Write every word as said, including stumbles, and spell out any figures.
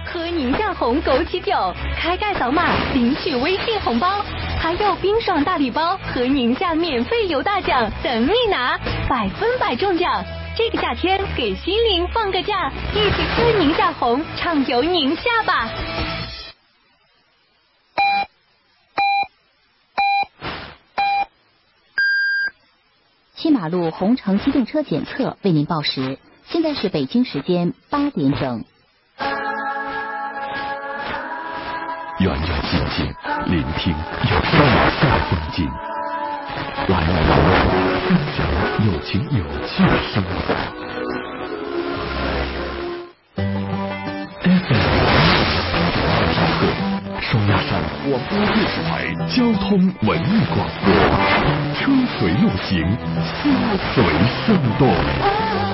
喝宁夏红枸杞酒，开盖扫码领取微信红包，还有冰爽大礼包和宁夏免费游大奖等你拿，百分百中奖！这个夏天给心灵放个假，一起喝宁夏红，畅游宁夏吧！ 西马路红城机动车检测为您报时，现在是北京时间八点整。 远远近近，聆听有上下的风景，来来往往，分享有情有趣的生活。F M 二十克，双鸭山广播电视台交通文艺广播，车随路行，心随身动。